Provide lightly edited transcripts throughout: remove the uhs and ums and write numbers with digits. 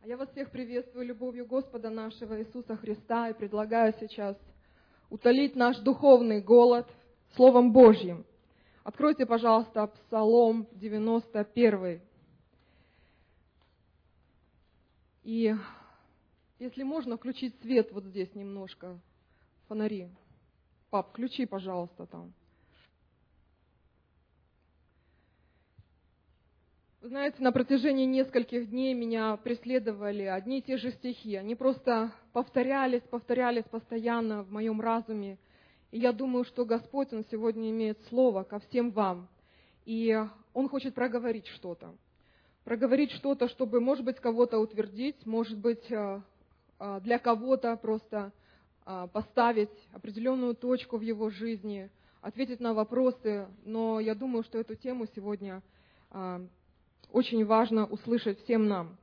А я вас всех приветствую любовью Господа нашего Иисуса Христа и предлагаю сейчас утолить наш духовный голод Словом Божьим. Откройте, пожалуйста, Псалом 91. И если можно, включить свет вот здесь немножко, фонари. Пап, включи, пожалуйста, там. Вы знаете, на протяжении нескольких дней меня преследовали одни и те же стихи. Они просто повторялись постоянно в моем разуме. И я думаю, что Господь, Он сегодня имеет слово ко всем вам. И Он хочет проговорить что-то. Проговорить что-то, чтобы, может быть, кого-то утвердить, может быть, для кого-то просто поставить определенную точку в его жизни, ответить на вопросы. Но я думаю, что эту тему сегодня очень важно услышать всем нам.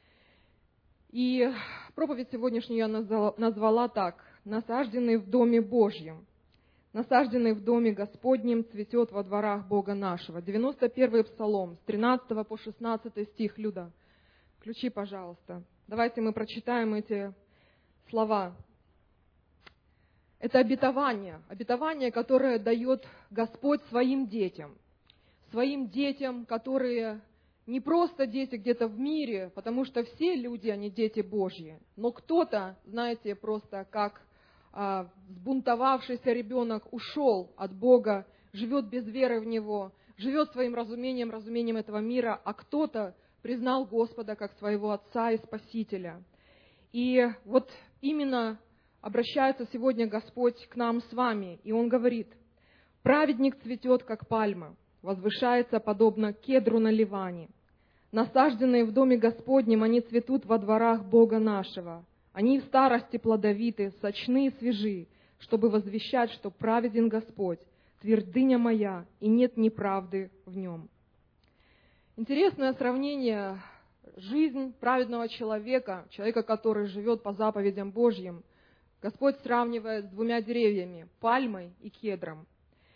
И проповедь сегодняшнюю я назвала так: «Насажденный в Доме Божьем». «Насажденный в Доме Господнем цветет во дворах Бога нашего». 91-й Псалом, с 13 по 16 стих. Люда, включи, пожалуйста. Давайте мы прочитаем эти слова. Это обетование, которое дает Господь своим детям, которые не просто дети где-то в мире, потому что все люди, они дети Божьи, но кто-то, знаете, просто как взбунтовавшийся ребенок ушел от Бога, живет без веры в Него, живет своим разумением этого мира, а кто-то признал Господа как своего Отца и Спасителя. И вот именно обращается сегодня Господь к нам с вами, и Он говорит: «Праведник цветет, как пальма, возвышается, подобно кедру на Ливане. Насажденные в Доме Господнем, они цветут во дворах Бога нашего. Они в старости плодовиты, сочны и свежи, чтобы возвещать, что праведен Господь, твердыня моя, и нет неправды в нем». Интересное сравнение. Жизнь праведного человека, который живет по заповедям Божьим, Господь сравнивает с двумя деревьями – пальмой и кедром.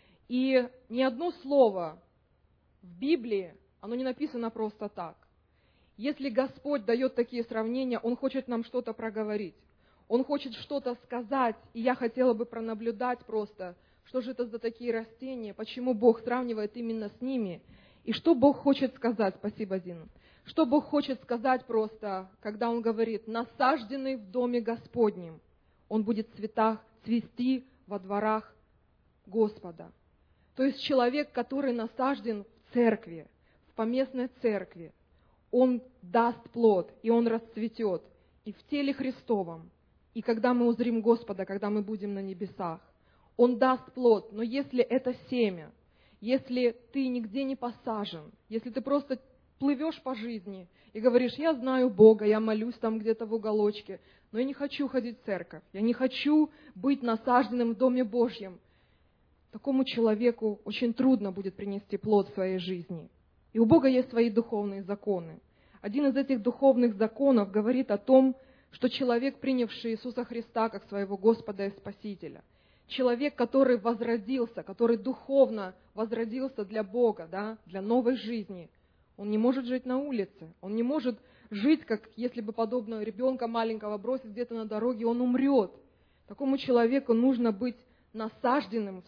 И ни одно слово в Библии, оно не написано просто так. Если Господь дает такие сравнения, Он хочет нам что-то проговорить. Он хочет что-то сказать, и я хотела бы пронаблюдать просто, что же это за такие растения, почему Бог сравнивает именно с ними, и что Бог хочет сказать. Спасибо, Дина. Что Бог хочет сказать просто, когда Он говорит: «Насажденный в Доме Господнем, он будет цвести во дворах Господа». То есть человек, который насажден в церкви, в поместной церкви, он даст плод, и он расцветет и в теле Христовом, и когда мы узрим Господа, когда мы будем на небесах, он даст плод. Но если это семя, если ты нигде не посажен, если ты просто плывешь по жизни и говоришь: «Я знаю Бога, я молюсь там где-то в уголочке, но я не хочу ходить в церковь, я не хочу быть насажденным в Доме Божьем», такому человеку очень трудно будет принести плод в своей жизни. И у Бога есть свои духовные законы. Один из этих духовных законов говорит о том, что человек, принявший Иисуса Христа как своего Господа и Спасителя, человек, который возродился, который духовно возродился для Бога, для новой жизни, он не может жить на улице, он не может жить, как если бы подобно ребенка маленького бросить где-то на дороге, он умрет. Такому человеку нужно быть насажденным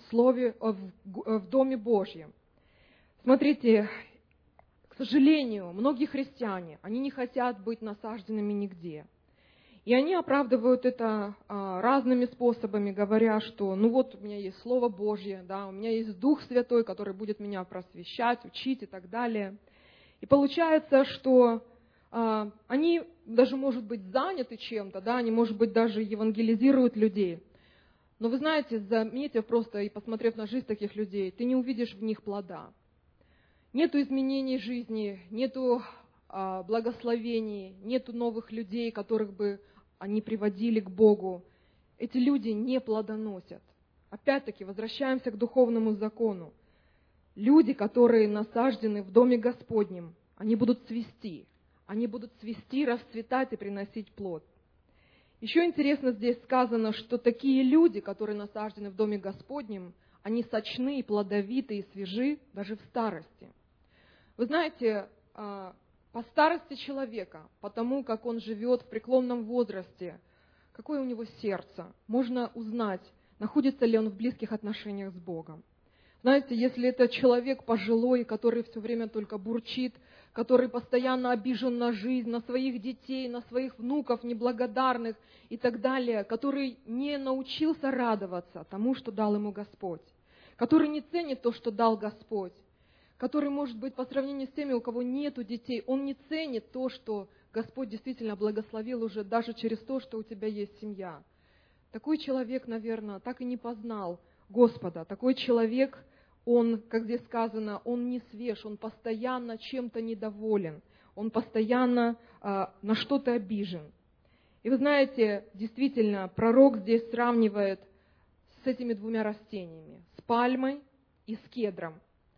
в Доме Божьем. Смотрите, к сожалению, многие христиане, они не хотят быть насажденными нигде. И они оправдывают это разными способами, говоря, что у меня есть Слово Божье, у меня есть Дух Святой, который будет меня просвещать, учить и так далее. И получается, что они даже, может быть, заняты чем-то, они, может быть, даже евангелизируют людей. Но вы знаете, заметив просто и посмотрев на жизнь таких людей, ты не увидишь в них плода. Нету изменений жизни, нету благословений, нету новых людей, которых бы они приводили к Богу. Эти люди не плодоносят. Опять-таки, возвращаемся к духовному закону. Люди, которые насаждены в Доме Господнем, они будут цвести, расцветать и приносить плод. Еще интересно здесь сказано, что такие люди, которые насаждены в Доме Господнем, они сочны, плодовиты и свежи даже в старости. Вы знаете, по старости человека, потому как он живет в преклонном возрасте, какое у него сердце, можно узнать, находится ли он в близких отношениях с Богом. Знаете, если это человек пожилой, который все время только бурчит, который постоянно обижен на жизнь, на своих детей, на своих внуков неблагодарных и так далее, который не научился радоваться тому, что дал ему Господь, который не ценит то, что дал Господь, который, может быть, по сравнению с теми, у кого нету детей, он не ценит то, что Господь действительно благословил уже даже через то, что у тебя есть семья. Такой человек, наверное, так и не познал Господа. Такой человек, он, как здесь сказано, он не свеж, он постоянно чем-то недоволен, он постоянно на что-то обижен. И вы знаете, действительно, пророк здесь сравнивает с этими двумя растениями, с пальмой и с кедром.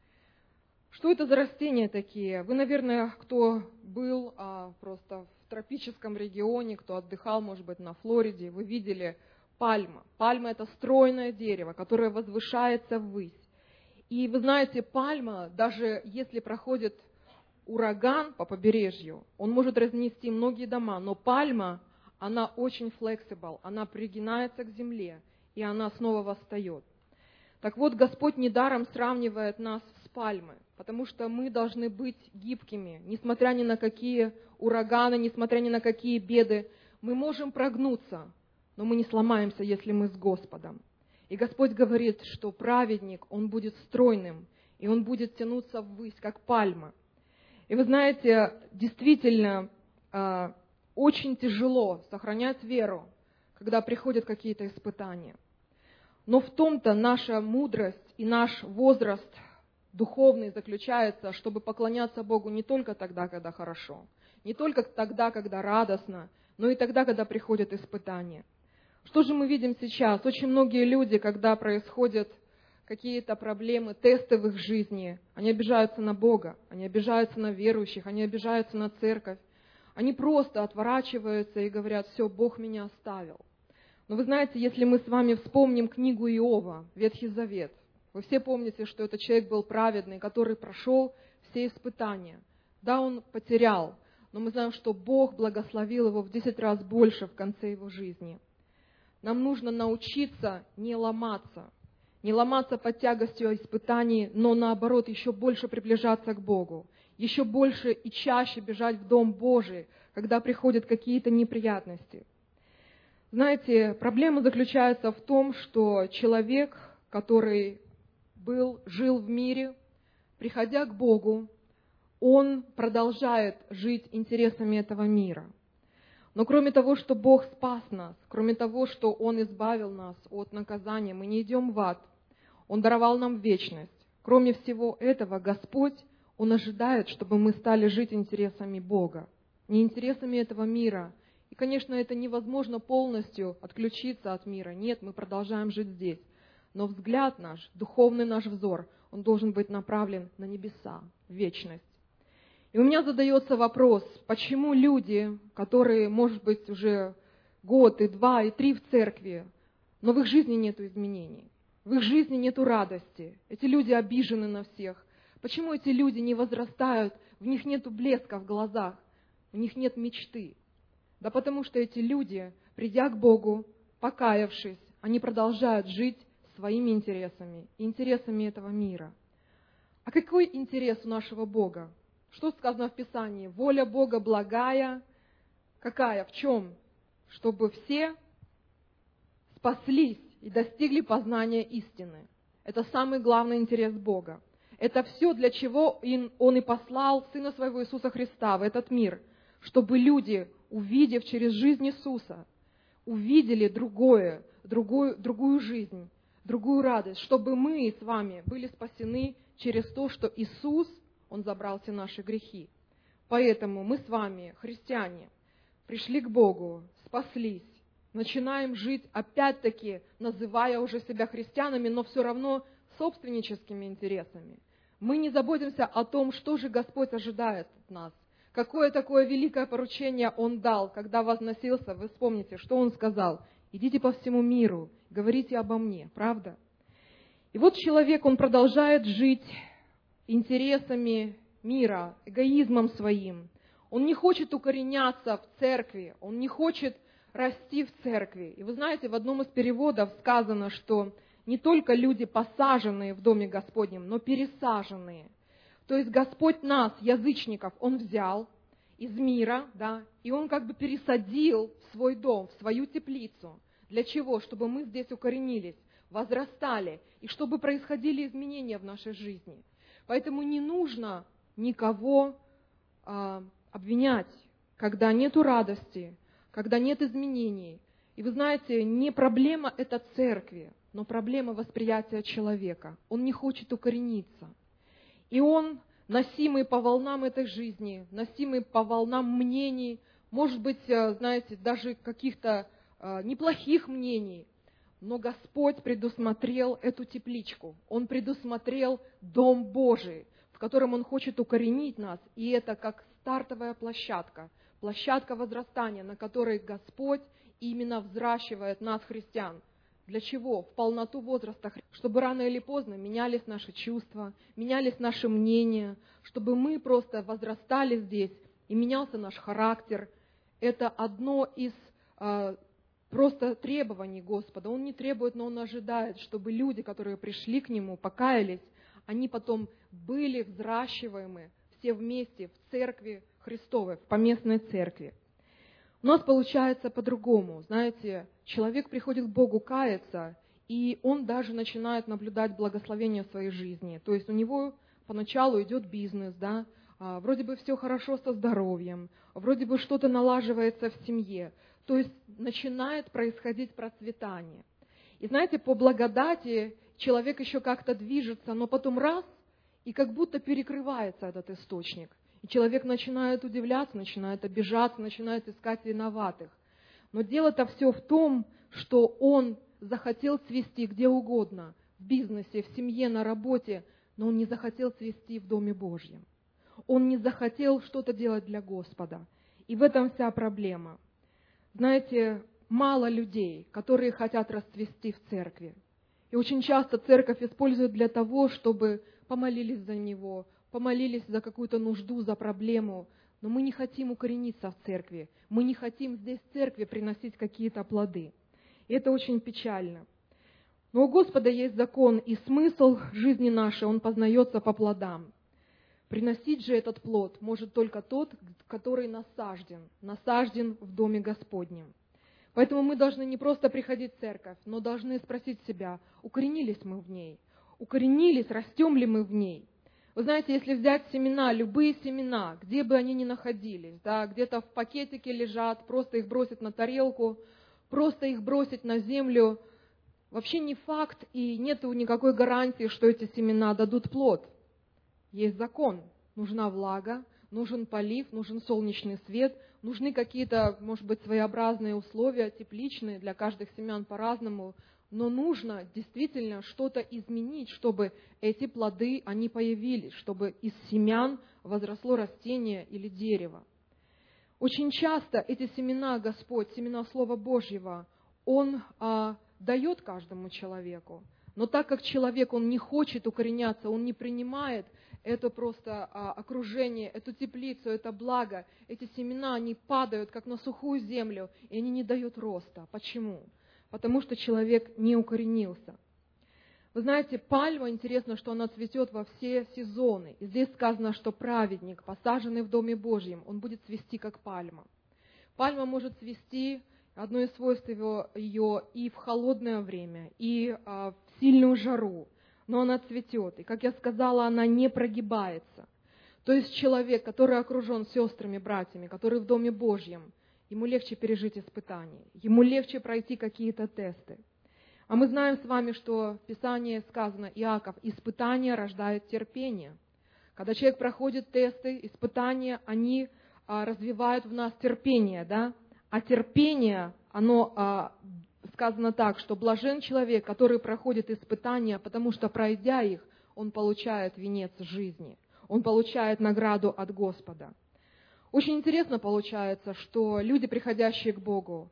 Что это за растения такие? Вы, наверное, кто был просто в тропическом регионе, кто отдыхал, может быть, на Флориде, вы видели пальма. Пальма – это стройное дерево, которое возвышается ввысь. И вы знаете, пальма, даже если проходит ураган по побережью, он может разнести многие дома, но пальма, она очень flexible, она пригинается к земле, и она снова восстает. Так вот, Господь недаром сравнивает нас с пальмой, потому что мы должны быть гибкими, несмотря ни на какие ураганы, несмотря ни на какие беды. Мы можем прогнуться, но мы не сломаемся, если мы с Господом. И Господь говорит, что праведник, он будет стройным, и он будет тянуться ввысь, как пальма. И вы знаете, действительно, очень тяжело сохранять веру, когда приходят какие-то испытания. Но в том-то наша мудрость и наш возраст духовный заключается, чтобы поклоняться Богу не только тогда, когда хорошо, не только тогда, когда радостно, но и тогда, когда приходят испытания. Что же мы видим сейчас? Очень многие люди, когда происходят какие-то проблемы, тесты в их жизни, они обижаются на Бога, они обижаются на верующих, они обижаются на церковь. Они просто отворачиваются и говорят: все, Бог меня оставил. Но вы знаете, если мы с вами вспомним книгу Иова, Ветхий Завет, вы все помните, что этот человек был праведный, который прошел все испытания. Да, он потерял, но мы знаем, что Бог благословил его в 10 раз больше в конце его жизни. Нам нужно научиться не ломаться под тягостью испытаний, но наоборот еще больше приближаться к Богу, еще больше и чаще бежать в Дом Божий, когда приходят какие-то неприятности. Знаете, проблема заключается в том, что человек, который жил в мире, приходя к Богу, он продолжает жить интересами этого мира. Но кроме того, что Бог спас нас, кроме того, что Он избавил нас от наказания, мы не идем в ад, Он даровал нам вечность. Кроме всего этого, Господь, Он ожидает, чтобы мы стали жить интересами Бога, не интересами этого мира. И, конечно, это невозможно полностью отключиться от мира. Нет, мы продолжаем жить здесь. Но взгляд наш, духовный наш взор, он должен быть направлен на небеса, в вечность. И у меня задается вопрос, почему люди, которые, может быть, уже год, и 2, и 3 в церкви, но в их жизни нет изменений, в их жизни нет радости, эти люди обижены на всех. Почему эти люди не возрастают, в них нет блеска в глазах, у них нет мечты? Да потому что эти люди, придя к Богу, покаявшись, они продолжают жить своими интересами, интересами этого мира. А какой интерес у нашего Бога? Что сказано в Писании? Воля Бога благая. Какая? В чем? Чтобы все спаслись и достигли познания истины. Это самый главный интерес Бога. Это все, для чего Он и послал Сына Своего Иисуса Христа в этот мир, чтобы люди, увидев через жизнь Иисуса, увидели другую жизнь, другую радость, чтобы мы с вами были спасены через то, что Иисус, Он забрал все наши грехи. Поэтому мы с вами, христиане, пришли к Богу, спаслись, начинаем жить, опять-таки, называя уже себя христианами, но все равно собственническими интересами. Мы не заботимся о том, что же Господь ожидает от нас. Какое такое великое поручение Он дал, когда возносился, вы вспомните, что Он сказал: идите по всему миру, говорите обо мне, правда? И вот человек, он продолжает жить интересами мира, эгоизмом своим. Он не хочет укореняться в церкви, он не хочет расти в церкви. И вы знаете, в одном из переводов сказано, что не только люди, посаженные в Доме Господнем, но пересаженные. То есть Господь нас, язычников, Он взял из мира, да, и Он как бы пересадил в свой дом, в свою теплицу. Для чего? Чтобы мы здесь укоренились, возрастали, и чтобы происходили изменения в нашей жизни. Поэтому не нужно никого обвинять, когда нету радости, когда нет изменений. И вы знаете, не проблема это церкви, но проблема восприятия человека. Он не хочет укорениться. И он, носимый по волнам этой жизни, носимый по волнам мнений, может быть, знаете, даже каких-то неплохих мнений, но Господь предусмотрел эту тепличку. Он предусмотрел Дом Божий, в котором Он хочет укоренить нас. И это как стартовая площадка, площадка возрастания, на которой Господь именно взращивает нас, христиан. Для чего? В полноту возраста, чтобы рано или поздно менялись наши чувства, менялись наши мнения, чтобы мы просто возрастали здесь и менялся наш характер. Это одно из просто требований Господа. Он не требует, но Он ожидает, чтобы люди, которые пришли к Нему, покаялись, они потом были взращиваемы все вместе в церкви Христовой, в поместной церкви. У нас получается по-другому. Знаете, человек приходит к Богу каяться, и он даже начинает наблюдать благословение в своей жизни. То есть у него поначалу идет бизнес, да, вроде бы все хорошо со здоровьем, вроде бы что-то налаживается в семье. То есть начинает происходить процветание. И знаете, по благодати человек еще как-то движется, но потом раз, и как будто перекрывается этот источник. И человек начинает удивляться, начинает обижаться, начинает искать виноватых. Но дело-то все в том, что он захотел цвести где угодно, в бизнесе, в семье, на работе, но он не захотел цвести в Доме Божьем. Он не захотел что-то делать для Господа. И в этом вся проблема. Знаете, мало людей, которые хотят расцвести в церкви. И очень часто церковь использует для того, чтобы помолились за него, помолились за какую-то нужду, за проблему. Но мы не хотим укорениться в церкви. Мы не хотим здесь в церкви приносить какие-то плоды. И это очень печально. Но у Господа есть закон, и смысл жизни нашей, он познается по плодам. Приносить же этот плод может только тот, который насажден в Доме Господнем. Поэтому мы должны не просто приходить в церковь, но должны спросить себя, укоренились мы в ней, укоренились, растем ли мы в ней. Вы знаете, если взять семена, любые семена, где бы они ни находились, да, где-то в пакетике лежат, просто их бросить на тарелку, просто их бросить на землю, вообще не факт и нет никакой гарантии, что эти семена дадут плод. Есть закон, нужна влага, нужен полив, нужен солнечный свет, нужны какие-то, может быть, своеобразные условия, тепличные, для каждых семян по-разному, но нужно действительно что-то изменить, чтобы эти плоды, они появились, чтобы из семян возросло растение или дерево. Очень часто эти семена Господь, семена Слова Божьего, Он дает каждому человеку. Но так как человек, он не хочет укореняться, он не принимает это просто окружение, эту теплицу, это благо, эти семена, они падают как на сухую землю, и они не дают роста. Почему? Потому что человек не укоренился. Вы знаете, пальма, интересно, что она цветет во все сезоны. И здесь сказано, что праведник, посаженный в Доме Божьем, он будет цвести как пальма. Пальма может цвести, одно из свойств ее и в холодное время, и в сильную жару, но она цветет. И, как я сказала, она не прогибается. То есть человек, который окружен сестрами, братьями, который в Доме Божьем, ему легче пережить испытания, ему легче пройти какие-то тесты. А мы знаем с вами, что в Писании сказано, Иаков, испытание рождает терпение. Когда человек проходит тесты, испытания, они развивают в нас терпение, да? А терпение, оно сказано так, что блажен человек, который проходит испытания, потому что, пройдя их, он получает венец жизни, он получает награду от Господа. Очень интересно получается, что люди, приходящие к Богу,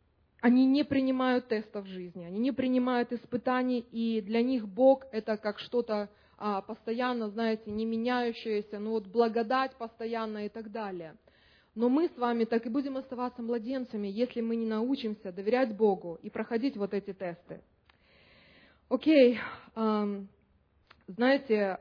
они не принимают тестов жизни, они не принимают испытаний, и для них Бог – это как что-то постоянно, знаете, не меняющееся, но вот благодать постоянно и так далее. Но мы с вами так и будем оставаться младенцами, если мы не научимся доверять Богу и проходить вот эти тесты. Окей, знаете,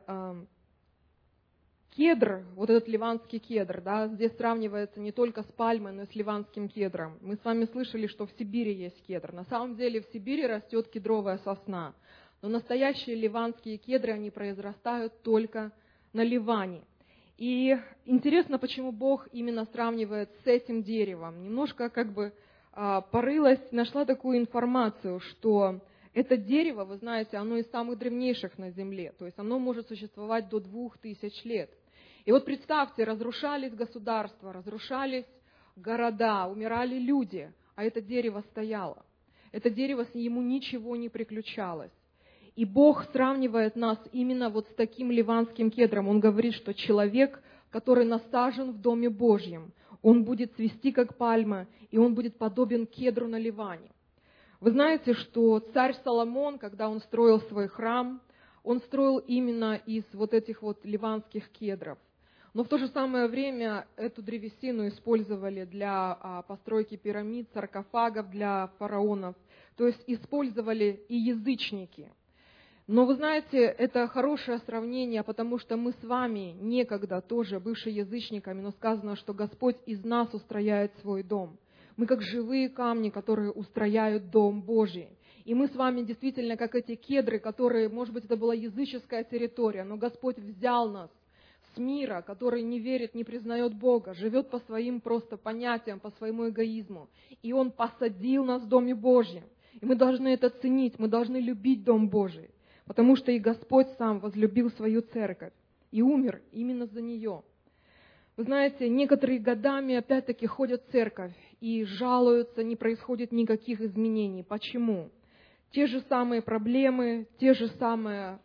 кедр, вот этот ливанский кедр, да, здесь сравнивается не только с пальмой, но и с ливанским кедром. Мы с вами слышали, что в Сибири есть кедр. На самом деле в Сибири растет кедровая сосна. Но настоящие ливанские кедры, они произрастают только на Ливане. И интересно, почему Бог именно сравнивает с этим деревом. Немножко порылась, нашла такую информацию, что это дерево, вы знаете, оно из самых древнейших на земле. То есть оно может существовать до 2000 лет. И вот представьте, разрушались государства, разрушались города, умирали люди, а это дерево стояло. Это дерево, ему ничего не приключалось. И Бог сравнивает нас именно вот с таким ливанским кедром. Он говорит, что человек, который насажен в Доме Божьем, он будет цвести, как пальма, и он будет подобен кедру на Ливане. Вы знаете, что царь Соломон, когда он строил свой храм, он строил именно из вот этих вот ливанских кедров. Но в то же самое время эту древесину использовали для постройки пирамид, саркофагов для фараонов. То есть использовали и язычники. Но вы знаете, это хорошее сравнение, потому что мы с вами некогда тоже, бывшие язычниками, но сказано, что Господь из нас устрояет свой дом. Мы как живые камни, которые устрояют дом Божий. И мы с вами действительно как эти кедры, которые, может быть, это была языческая территория, но Господь взял нас с мира, который не верит, не признает Бога, живет по своим просто понятиям, по своему эгоизму. И Он посадил нас в Доме Божьем. И мы должны это ценить, мы должны любить Дом Божий, потому что и Господь сам возлюбил свою церковь и умер именно за нее. Вы знаете, некоторые годами опять-таки ходят в церковь и жалуются, не происходит никаких изменений. Почему? Те же самые проблемы, те же самые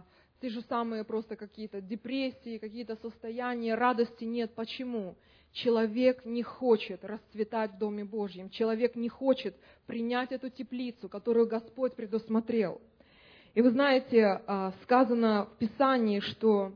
просто какие-то депрессии, какие-то состояния, радости нет. Почему? Человек не хочет расцветать в Доме Божьем. Человек не хочет принять эту теплицу, которую Господь предусмотрел. И вы знаете, сказано в Писании, что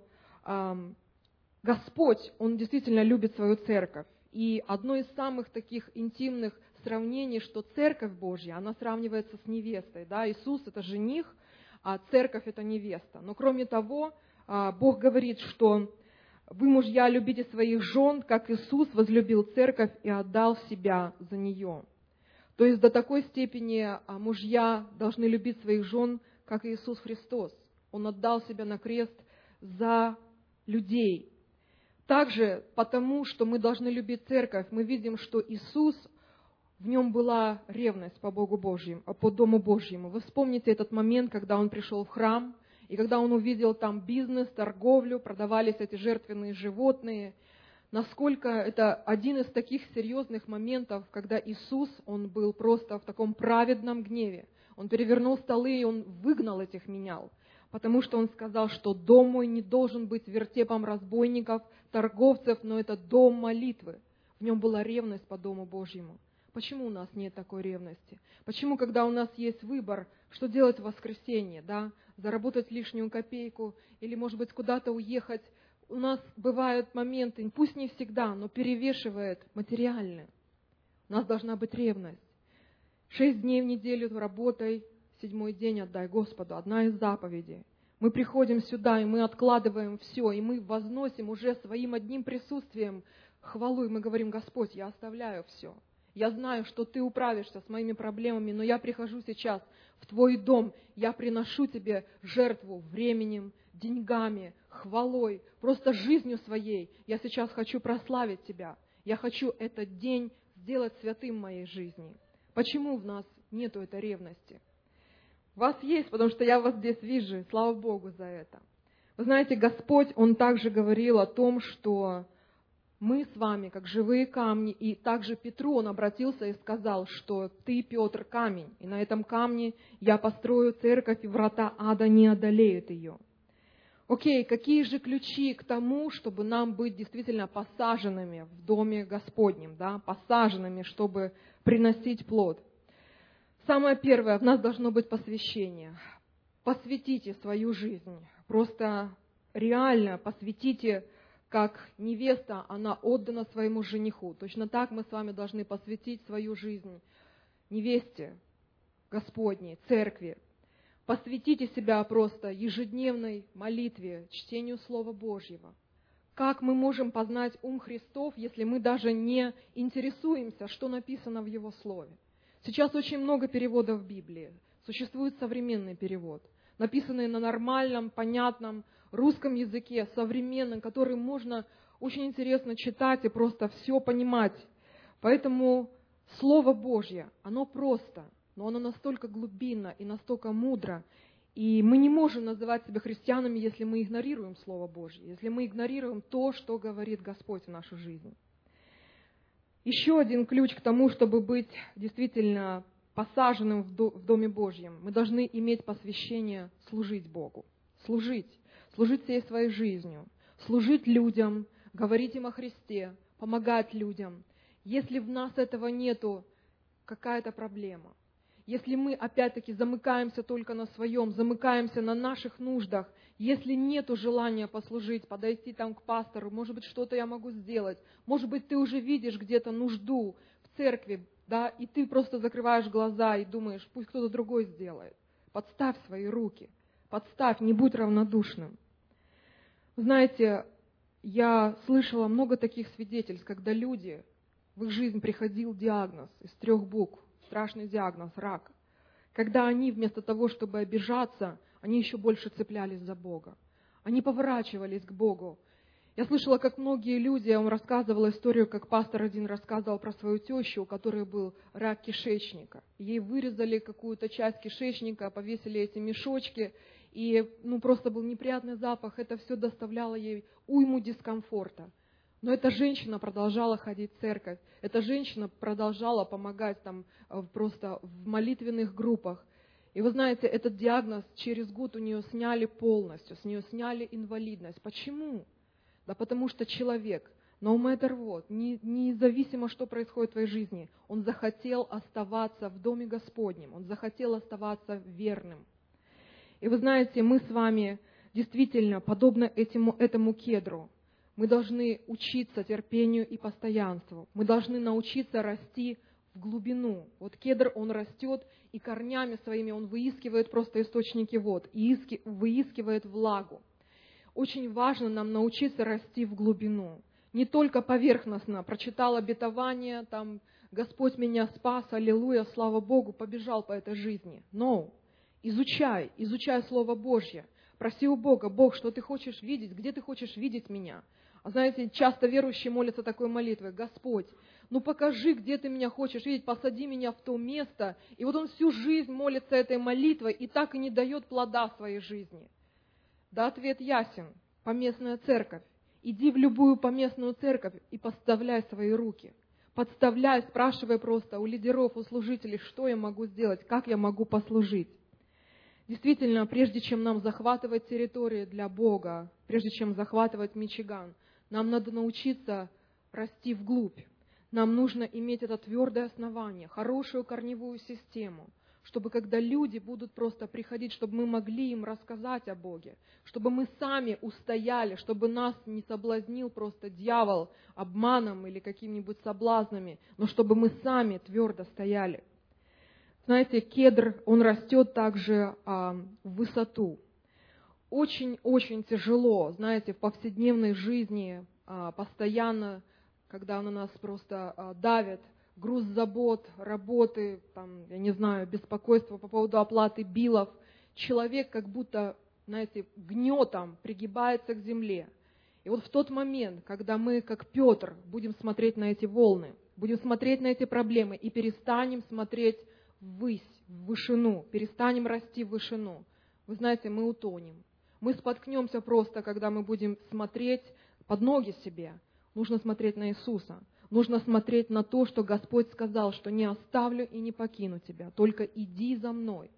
Господь, Он действительно любит свою церковь. И одно из самых таких интимных сравнений, что церковь Божья, она сравнивается с невестой. Да? Иисус – это жених, а церковь – это невеста. Но кроме того, Бог говорит, что вы, мужья, любите своих жен, как Иисус возлюбил церковь и отдал себя за нее. То есть до такой степени мужья должны любить своих жен, как Иисус Христос. Он отдал себя на крест за людей. Также потому, что мы должны любить церковь, мы видим, что Иисус, в нем была ревность по Богу Божьему, по Дому Божьему. Вы вспомните этот момент, когда он пришел в храм, и когда он увидел там бизнес, торговлю, продавались эти жертвенные животные. Насколько это один из таких серьезных моментов, когда Иисус, он был просто в таком праведном гневе. Он перевернул столы, и он выгнал этих менял. Потому что он сказал, что дом мой не должен быть вертепом разбойников, торговцев, но это дом молитвы. В нем была ревность по Дому Божьему. Почему у нас нет такой ревности? Почему, когда у нас есть выбор, что делать в воскресенье, да? Заработать лишнюю копейку или, может быть, куда-то уехать, у нас бывают моменты, пусть не всегда, но перевешивает материальное. У нас должна быть ревность. 6 дней в неделю работай, 7-й день отдай Господу. Одна из заповедей. Мы приходим сюда, и мы откладываем все, и мы возносим уже своим одним присутствием хвалу, и мы говорим: Господь, я оставляю все. Я знаю, что Ты управишься с моими проблемами, но я прихожу сейчас в Твой дом, я приношу Тебе жертву временем, деньгами, хвалой, просто жизнью своей. Я сейчас хочу прославить Тебя. Я хочу этот день сделать святым в моей жизни. Почему в нас нету этой ревности? У вас есть, потому что я вас здесь вижу, слава Богу за это. Вы знаете, Господь, Он также говорил о том, что мы с вами, как живые камни, и также Петру Он обратился и сказал, что ты, Петр, камень, и на этом камне я построю церковь, и врата ада не одолеют ее. Окей, какие же ключи к тому, чтобы нам быть действительно посаженными в Доме Господнем, да, посаженными, чтобы приносить плод? Самое первое, в нас должно быть посвящение. Посвятите свою жизнь, просто реально посвятите как невеста, она отдана своему жениху. Точно так мы с вами должны посвятить свою жизнь невесте Господней, церкви. Посвятите себя просто ежедневной молитве, чтению Слова Божьего. Как мы можем познать ум Христов, если мы даже не интересуемся, что написано в Его Слове? Сейчас очень много переводов Библии. Существует современный перевод, написанный на нормальном, понятном русском языке, современном, который можно очень интересно читать и просто все понимать. Поэтому Слово Божье, оно просто, но оно настолько глубинно и настолько мудро. И мы не можем называть себя христианами, если мы игнорируем Слово Божье, если мы игнорируем то, что говорит Господь в нашу жизнь. Еще один ключ к тому, чтобы быть действительно посаженным в Доме Божьем. Мы должны иметь посвящение служить Богу. Служить всей своей жизнью, служить людям, говорить им о Христе, помогать людям. Если в нас этого нету, какая-то проблема. Если мы, опять-таки, замыкаемся только на своем, замыкаемся на наших нуждах, если нету желания послужить, подойти там к пастору, может быть, что-то я могу сделать, может быть, ты уже видишь где-то нужду в церкви, да, и ты просто закрываешь глаза и думаешь, пусть кто-то другой сделает. Подставь свои руки, подставь, не будь равнодушным. Знаете, я слышала много таких свидетельств, когда люди, в их жизнь приходил диагноз из 3 букв, страшный диагноз – рак. Когда они вместо того, чтобы обижаться, они еще больше цеплялись за Бога. Они поворачивались к Богу. Я слышала, как многие люди, он рассказывал историю, как пастор один рассказывал про свою тещу, у которой был рак кишечника. Ей вырезали какую-то часть кишечника, повесили эти мешочки, и просто был неприятный запах. Это все доставляло ей уйму дискомфорта. Но эта женщина продолжала ходить в церковь, эта женщина продолжала помогать там просто в молитвенных группах. И вы знаете, этот диагноз через год у нее сняли полностью, с нее сняли инвалидность. Почему? Да потому что человек, no matter what, независимо, что происходит в твоей жизни, он захотел оставаться в Доме Господнем, он захотел оставаться верным. И вы знаете, мы с вами действительно, подобно этому кедру, мы должны учиться терпению и постоянству. Мы должны научиться расти в глубину. Вот кедр, он растет, и корнями своими он выискивает просто источники вод, и выискивает влагу. Очень важно нам научиться расти в глубину. Не только поверхностно прочитал обетование, там, Господь меня спас, аллилуйя, слава Богу, побежал по этой жизни. Но изучай Слово Божье. Проси у Бога, Бог, что ты хочешь видеть, где ты хочешь видеть меня. А знаете, часто верующие молятся такой молитвой: Господь, покажи, где ты меня хочешь видеть, посади меня в то место. И вот он всю жизнь молится этой молитвой и так и не дает плода в своей жизни. Да, ответ ясен. Поместная церковь. Иди в любую поместную церковь и подставляй свои руки. Подставляй, спрашивай просто у лидеров, у служителей, что я могу сделать, как я могу послужить. Действительно, прежде чем нам захватывать территории для Бога, прежде чем захватывать Мичиган, нам надо научиться расти вглубь. Нам нужно иметь это твердое основание, хорошую корневую систему, чтобы когда люди будут просто приходить, чтобы мы могли им рассказать о Боге, чтобы мы сами устояли, чтобы нас не соблазнил просто дьявол обманом или какими-нибудь соблазнами, но чтобы мы сами твердо стояли. Знаете, кедр, он растет также в высоту. Очень-очень тяжело, знаете, в повседневной жизни постоянно, когда на нас просто давит груз забот, работы, там, я не знаю, беспокойство по поводу оплаты биллов, человек как будто, знаете, гнетом пригибается к земле. И вот в тот момент, когда мы, как Петр, будем смотреть на эти волны, будем смотреть на эти проблемы и перестанем смотреть ввысь, в вышину, перестанем расти в вышину, вы знаете, мы утонем. Мы споткнемся просто, когда мы будем смотреть под ноги себе. Нужно смотреть на Иисуса. Нужно смотреть на то, что Господь сказал, что не оставлю и не покину тебя, только иди за мной.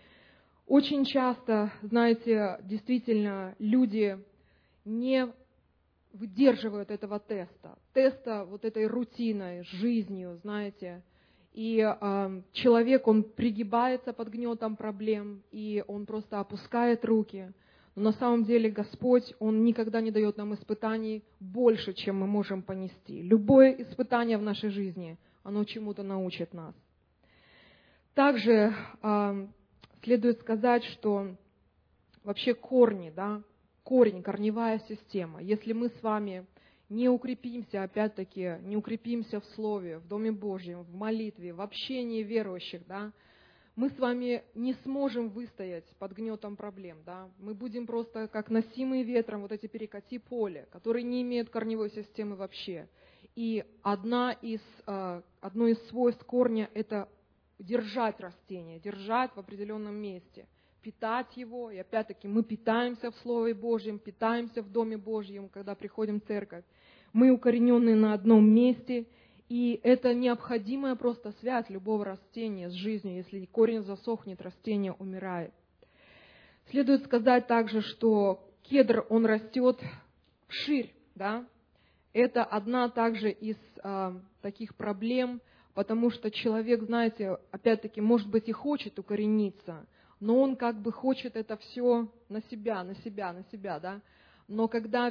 Очень часто, знаете, действительно, люди не выдерживают этого теста вот этой рутиной, жизнью, знаете. И человек, он пригибается под гнетом проблем, и он просто опускает руки. Но на самом деле Господь, Он никогда не дает нам испытаний больше, чем мы можем понести. Любое испытание в нашей жизни, оно чему-то научит нас. Также следует сказать, что вообще корни, да, корневая система. Если мы с вами не укрепимся, опять-таки, не укрепимся в Слове, в Доме Божьем, в молитве, в общении верующих, да, мы с вами не сможем выстоять под гнетом проблем. Да? Мы будем просто как носимые ветром вот эти перекати поле, которые не имеют корневой системы вообще. И одно из свойств корня – это держать растение, держать в определенном месте, питать его. И опять-таки мы питаемся в Слове Божьем, питаемся в Доме Божьем, когда приходим в церковь. Мы укорененные на одном месте. И это необходимая просто связь любого растения с жизнью. Если корень засохнет, растение умирает. Следует сказать также, что кедр, он растет вширь. Да? Это одна также из таких проблем, потому что человек, знаете, опять-таки, может быть, и хочет укорениться, но он как бы хочет это все на себя, да? Но когда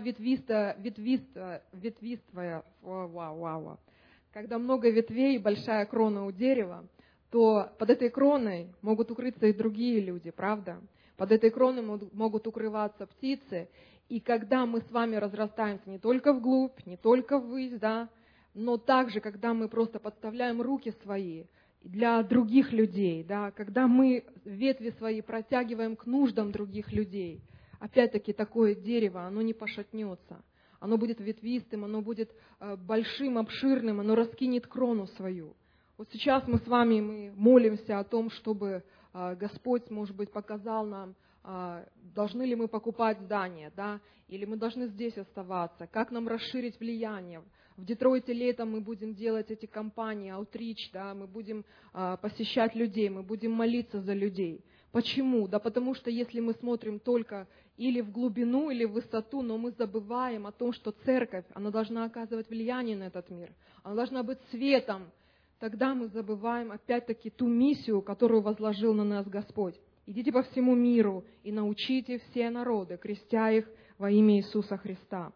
когда много ветвей и большая крона у дерева, то под этой кроной могут укрыться и другие люди, правда? Под этой кроной могут укрываться птицы. И когда мы с вами разрастаемся не только вглубь, не только ввысь, да, но также, когда мы просто подставляем руки свои для других людей, да, когда мы ветви свои протягиваем к нуждам других людей, опять-таки такое дерево, оно не пошатнется. Оно будет ветвистым, оно будет большим, обширным, оно раскинет крону свою. Вот сейчас мы с вами молимся о том, чтобы Господь, может быть, показал нам, должны ли мы покупать здание, да, или мы должны здесь оставаться, как нам расширить влияние. В Детройте летом мы будем делать эти кампании, аутрич, да, мы будем посещать людей, мы будем молиться за людей. Почему? Да потому что если мы смотрим только или в глубину, или в высоту, но мы забываем о том, что церковь, она должна оказывать влияние на этот мир, она должна быть светом, тогда мы забываем опять-таки ту миссию, которую возложил на нас Господь. Идите по всему миру и научите все народы, крестя их во имя Иисуса Христа.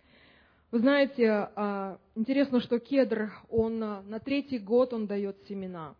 Вы знаете, интересно, что кедр, он на 3-й год он дает семена.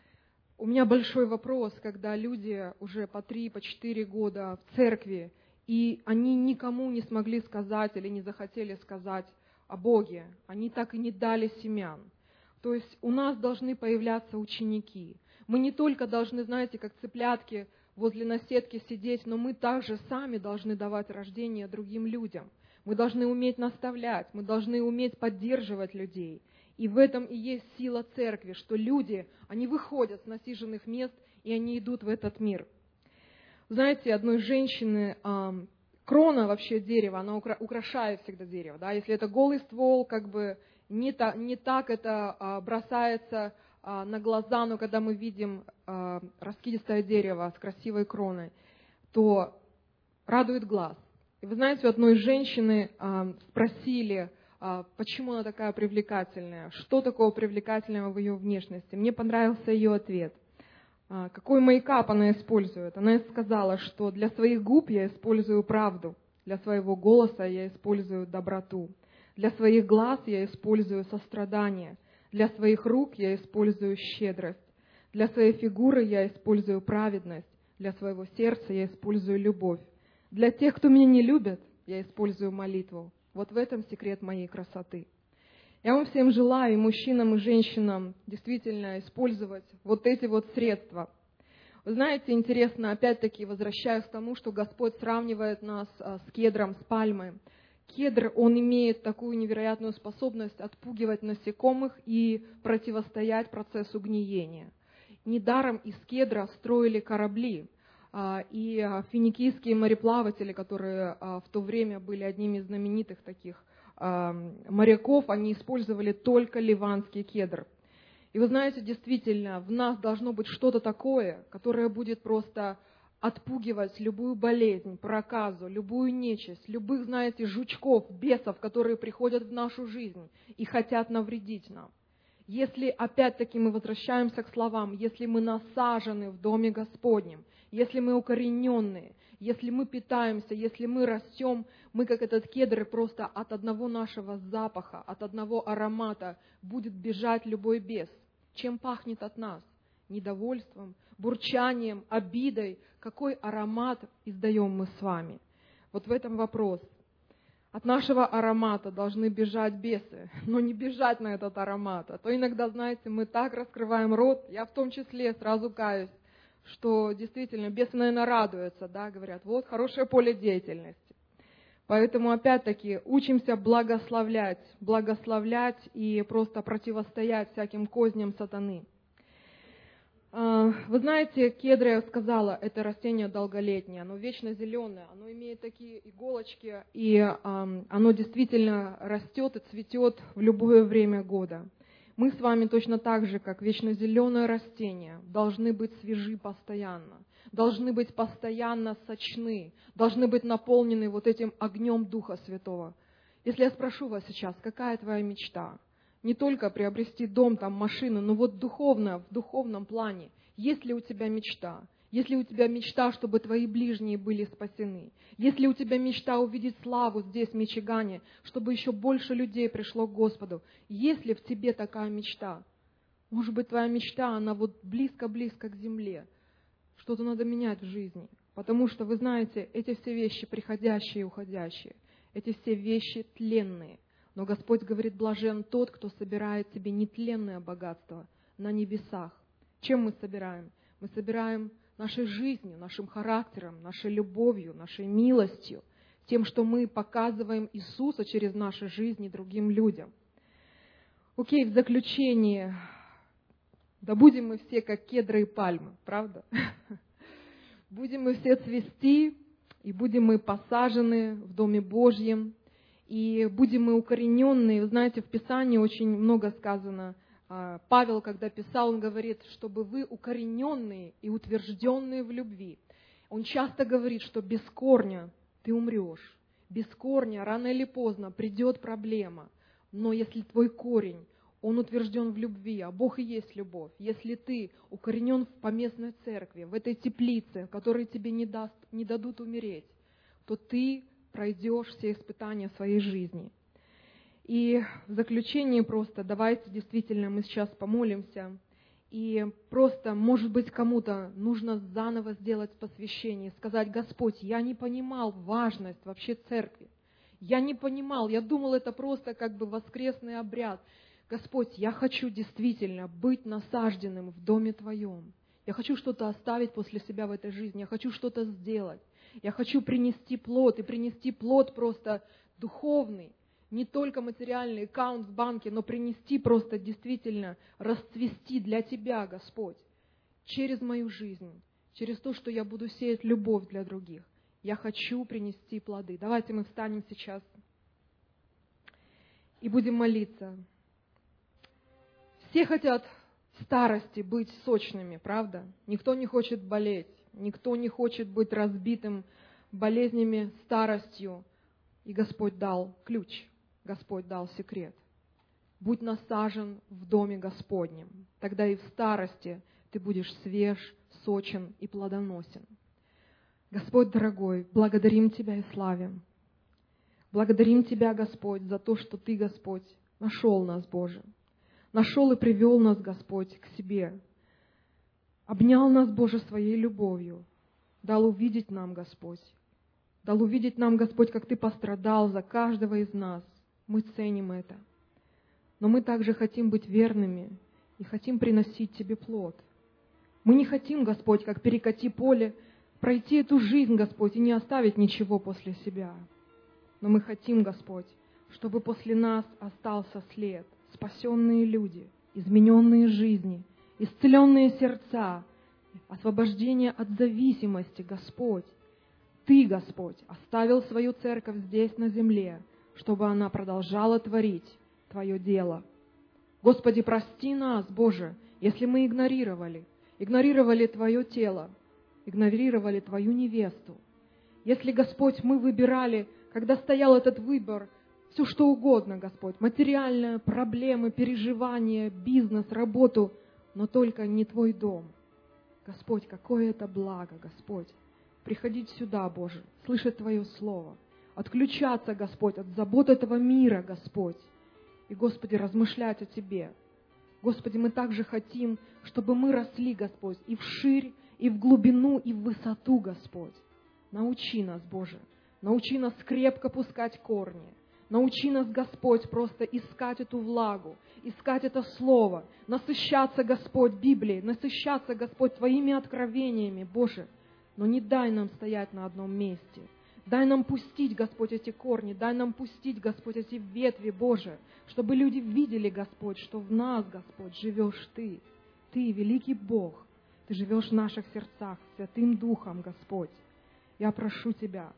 У меня большой вопрос, когда люди уже по 3, по 4 года в церкви, и они никому не смогли сказать или не захотели сказать о Боге. Они так и не дали семян. То есть у нас должны появляться ученики. Мы не только должны, знаете, как цыплятки возле наседки сидеть, но мы также сами должны давать рождение другим людям. Мы должны уметь наставлять, мы должны уметь поддерживать людей. И в этом и есть сила церкви, что люди, они выходят с насиженных мест, и они идут в этот мир. Знаете, одной женщины крона вообще дерева, она украшает всегда дерево. Да? Если это голый ствол, как бы не так это бросается на глаза, но когда мы видим раскидистое дерево с красивой кроной, то радует глаз. И вы знаете, у одной женщины спросили, почему она такая привлекательная, что такого привлекательного в ее внешности. Мне понравился ее ответ. Какой мейкап она использует? Она сказала, что для своих губ я использую правду, для своего голоса я использую доброту, для своих глаз я использую сострадание, для своих рук я использую щедрость, для своей фигуры я использую праведность, для своего сердца я использую любовь. Для тех, кто меня не любит, я использую молитву. Вот в этом секрет моей красоты. Я вам всем желаю, и мужчинам, и женщинам, действительно использовать вот эти вот средства. Вы знаете, интересно, опять-таки, возвращаюсь к тому, что Господь сравнивает нас с кедром, с пальмой. Кедр, он имеет такую невероятную способность отпугивать насекомых и противостоять процессу гниения. Недаром из кедра строили корабли. И финикийские мореплаватели, которые в то время были одними из знаменитых таких моряков, они использовали только ливанский кедр. И вы знаете, действительно, в нас должно быть что-то такое, которое будет просто отпугивать любую болезнь, проказу, любую нечисть, любых, знаете, жучков, бесов, которые приходят в нашу жизнь и хотят навредить нам. Если, опять-таки, мы возвращаемся к словам, если мы насажены в Доме Господнем, если мы укорененные, если мы питаемся, если мы растем, мы, как этот кедр, просто от одного нашего запаха, от одного аромата будет бежать любой бес. Чем пахнет от нас? Недовольством, бурчанием, обидой. Какой аромат издаем мы с вами? Вот в этом вопрос. От нашего аромата должны бежать бесы, но не бежать на этот аромат. А то иногда, знаете, мы так раскрываем рот, я в том числе сразу каюсь, что действительно бесы, наверное, радуются, да, говорят, вот хорошее поле деятельности. Поэтому, опять-таки, учимся благословлять и просто противостоять всяким козням сатаны. Вы знаете, кедр, я сказала, это растение долголетнее, оно вечно зеленое, оно имеет такие иголочки, и оно действительно растет и цветет в любое время года. Мы с вами точно так же, как вечно зеленое растение, должны быть свежи постоянно, должны быть постоянно сочны, должны быть наполнены вот этим огнем Духа Святого. Если я спрошу вас сейчас, какая твоя мечта? Не только приобрести дом, там, машину, но вот духовно, в духовном плане. Есть ли у тебя мечта? Есть ли у тебя мечта, чтобы твои ближние были спасены? Есть ли у тебя мечта увидеть славу здесь, в Мичигане, чтобы еще больше людей пришло к Господу? Есть ли в тебе такая мечта? Может быть, твоя мечта, она вот близко-близко к земле. Что-то надо менять в жизни. Потому что, вы знаете, эти все вещи приходящие и уходящие. Эти все вещи тленные. Но Господь говорит, блажен тот, кто собирает себе нетленное богатство на небесах. Чем мы собираем? Мы собираем нашей жизнью, нашим характером, нашей любовью, нашей милостью, тем, что мы показываем Иисуса через наши жизни другим людям. Окей, в заключение, да будем мы все как кедры и пальмы, правда? Будем мы все цвести, и будем мы посажены в Доме Божьем, и будем мы укорененные. Вы знаете, в Писании очень много сказано. Павел, когда писал, он говорит, чтобы вы укорененные и утвержденные в любви. Он часто говорит, что без корня ты умрешь. Без корня рано или поздно придет проблема. Но если твой корень, он утвержден в любви, а Бог и есть любовь, если ты укоренен в поместной церкви, в этой теплице, в которой тебе не дадут умереть, то ты пройдешь все испытания своей жизни. И в заключение просто давайте действительно мы сейчас помолимся. И просто, может быть, кому-то нужно заново сделать посвящение, сказать: Господь, я не понимал важность вообще церкви. Я не понимал, я думал, это просто как бы воскресный обряд. Господь, я хочу действительно быть насажденным в Доме Твоем. Я хочу что-то оставить после себя в этой жизни, я хочу что-то сделать. Я хочу принести плод, и принести плод просто духовный, не только материальный аккаунт в банке, но принести просто действительно, расцвести для Тебя, Господь, через мою жизнь, через то, что я буду сеять любовь для других. Я хочу принести плоды. Давайте мы встанем сейчас и будем молиться. Все хотят в старости быть сочными, правда? Никто не хочет болеть. Никто не хочет быть разбитым болезнями, старостью. И Господь дал ключ, Господь дал секрет. Будь насажен в Доме Господнем. Тогда и в старости ты будешь свеж, сочен и плодоносен. Господь дорогой, благодарим Тебя и славим. Благодарим Тебя, Господь, за то, что Ты, Господь, нашел нас, Боже. Нашел и привел нас, Господь, к себе. Обнял нас, Боже, своей любовью. Дал увидеть нам, Господь. Дал увидеть нам, Господь, как Ты пострадал за каждого из нас. Мы ценим это. Но мы также хотим быть верными и хотим приносить Тебе плод. Мы не хотим, Господь, как перекати поле, пройти эту жизнь, Господь, и не оставить ничего после себя. Но мы хотим, Господь, чтобы после нас остался след, спасенные люди, измененные жизни, исцеленные сердца, освобождение от зависимости, Господь. Ты, Господь, оставил свою церковь здесь, на земле, чтобы она продолжала творить Твое дело. Господи, прости нас, Боже, если мы игнорировали Твое тело, игнорировали Твою невесту. Если, Господь, мы выбирали, когда стоял этот выбор, все что угодно, Господь, материальные проблемы, переживания, бизнес, работу, но только не Твой дом. Господь, какое это благо, Господь, приходить сюда, Боже, слышать Твое Слово, отключаться, Господь, от забот этого мира, Господь, и, Господи, размышлять о Тебе. Господи, мы также хотим, чтобы мы росли, Господь, и вширь, и в глубину, и в высоту, Господь. Научи нас, Боже, научи нас крепко пускать корни. Научи нас, Господь, просто искать эту влагу, искать это Слово, насыщаться, Господь, Библией, насыщаться, Господь, Твоими откровениями, Боже. Но не дай нам стоять на одном месте. Дай нам пустить, Господь, эти корни, дай нам пустить, Господь, эти ветви, Боже, чтобы люди видели, Господь, что в нас, Господь, живешь Ты. Ты, великий Бог, Ты живешь в наших сердцах Святым Духом, Господь. Я прошу Тебя,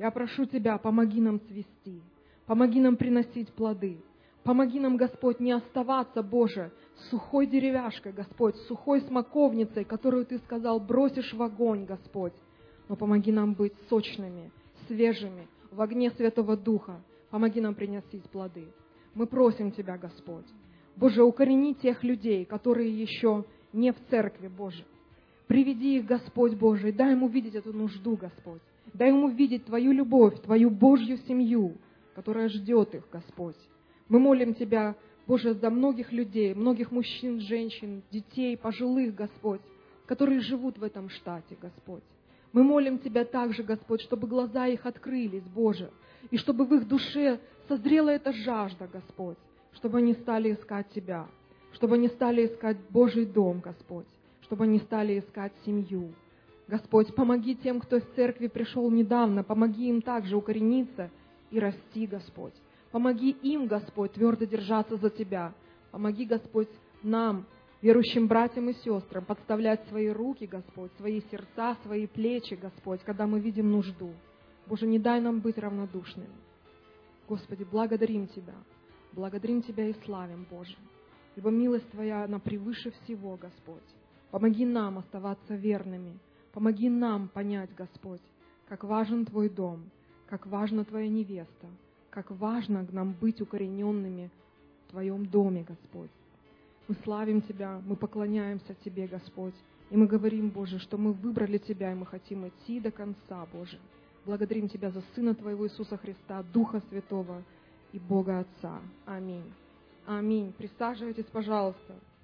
помоги нам цвести. Помоги нам приносить плоды. Помоги нам, Господь, не оставаться, Боже, сухой деревяшкой, Господь, сухой смоковницей, которую Ты сказал, бросишь в огонь, Господь. Но помоги нам быть сочными, свежими, в огне Святого Духа. Помоги нам приносить плоды. Мы просим Тебя, Господь. Боже, укорени тех людей, которые еще не в церкви, Боже. Приведи их, Господь Божий, дай им увидеть эту нужду, Господь. Дай им увидеть Твою любовь, Твою Божью семью, которая ждет их, Господь. Мы молим Тебя, Боже, за многих людей, многих мужчин, женщин, детей, пожилых, Господь, которые живут в этом штате, Господь. Мы молим Тебя также, Господь, чтобы глаза их открылись, Боже, и чтобы в их душе созрела эта жажда, Господь, чтобы они стали искать Тебя, чтобы они стали искать Божий дом, Господь, чтобы они стали искать семью. Господь, помоги тем, кто из церкви пришел недавно, помоги им также укорениться и расти, Господь. Помоги им, Господь, твердо держаться за Тебя. Помоги, Господь, нам, верующим братьям и сестрам, подставлять свои руки, Господь, свои сердца, свои плечи, Господь, когда мы видим нужду. Боже, не дай нам быть равнодушными. Господи, благодарим Тебя и славим, Боже. Ибо милость Твоя, она превыше всего, Господь. Помоги нам оставаться верными. Помоги нам понять, Господь, как важен Твой дом, как важна Твоя невеста, как важно нам быть укорененными в Твоем доме, Господь. Мы славим Тебя, мы поклоняемся Тебе, Господь, и мы говорим, Боже, что мы выбрали Тебя, и мы хотим идти до конца, Боже. Благодарим Тебя за Сына Твоего Иисуса Христа, Духа Святого и Бога Отца. Аминь. Аминь. Присаживайтесь, пожалуйста.